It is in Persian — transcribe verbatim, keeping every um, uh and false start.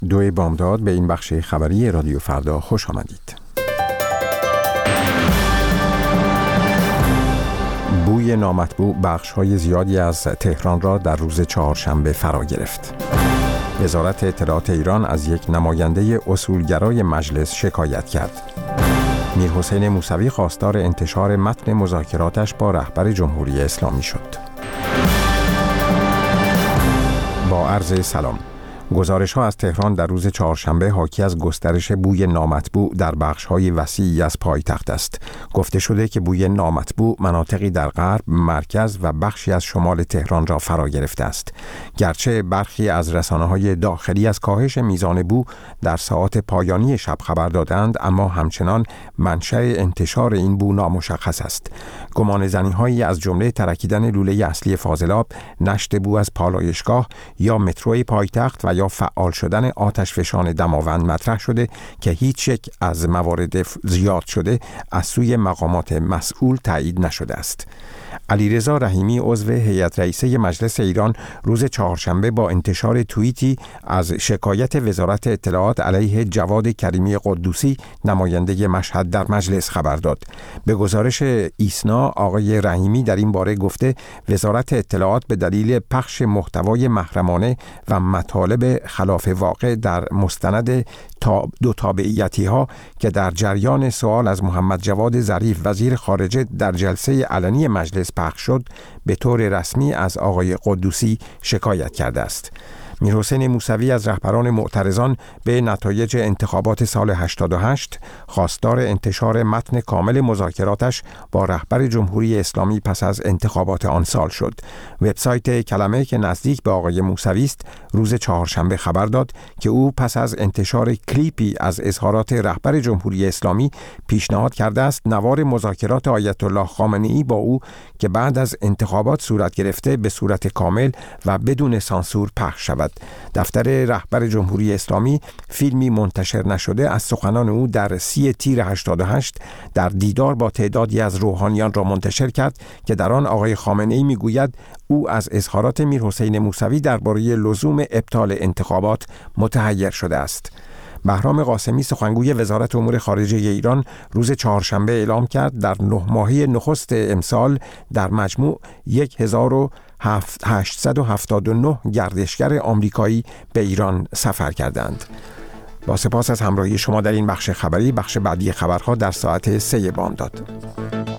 دو بامداد به این بخش خبری رادیو فردا خوش آمدید. بوی نامطبوع بخش‌های زیادی از تهران را در روز چهارشنبه فرا گرفت. وزارت اطلاعات ایران از یک نماینده اصولگرای مجلس شکایت کرد. میرحسین موسوی خواستار انتشار متن مذاکراتش با رهبر جمهوری اسلامی شد. با عرض سلام. گزارش‌ها از تهران در روز چهارشنبه حاکی از گسترش بوی نامطبوع در بخش‌های وسیعی از پایتخت است. گفته شده که بوی نامطبوع مناطقی در غرب، مرکز و بخشی از شمال تهران را فرا گرفته است. گرچه برخی از رسانه‌های داخلی از کاهش میزان بو در ساعات پایانی شب خبر دادند، اما همچنان منشأ انتشار این بو نامشخص است. گمانه‌زنی‌هایی از جمله ترکیدن لوله اصلی فاضلاب، نشت بو از پالایشگاه یا متروی پایتخت و یا فعال شدن آتشفشان دماوند مطرح شده که هیچ یک از موارد زیاد شده از سوی مقامات مسئول تایید نشده است. علیرضا رحیمی عضو هیئت رئیسه مجلس ایران روز چهارشنبه با انتشار توییتی از شکایت وزارت اطلاعات علیه جواد کریمی قدوسی نماینده مشهد در مجلس خبر داد. به گزارش ایسنا آقای رحیمی در این باره گفته وزارت اطلاعات به دلیل پخش محتوای محرمانه و مطالب خلاف واقع در مستند دو تابعیتی ها که در جریان سوال از محمد جواد ظریف وزیر خارجه در جلسه علنی مجلس پخش شد، به طور رسمی از آقای قدوسی شکایت کرده است. میرحسین موسوی از رهبران معترضان به نتایج انتخابات سال هشتاد و هشت خواستار انتشار متن کامل مذاکراتش با رهبر جمهوری اسلامی پس از انتخابات آن سال شد. وبسایت کلمه که نزدیک به آقای موسوی است روز چهارشنبه خبر داد که او پس از انتشار کلیپی از اظهارات رهبر جمهوری اسلامی پیشنهاد کرده است نوار مذاکرات آیت الله خامنه‌ای با او که بعد از انتخابات صورت گرفته به صورت کامل و بدون سانسور پخش شود. دفتر رهبر جمهوری اسلامی فیلمی منتشر نشده از سخنان او در سی تیر هشتاد و هشت در دیدار با تعدادی از روحانیان را منتشر کرد که در آن آقای خامنه‌ای میگوید او از اظهارات میرحسین موسوی درباره لزوم ابطال انتخابات متحیر شده است. بهرام قاسمی سخنگوی وزارت امور خارجه ایران روز چهارشنبه اعلام کرد در نه ماهه نخست امسال در مجموع هزار و هشتصد و هفتاد و نه گردشگر آمریکایی به ایران سفر کردند. با سپاس از همراهی شما در این بخش خبری. بخش بعدی خبرها در ساعت سه بامداد.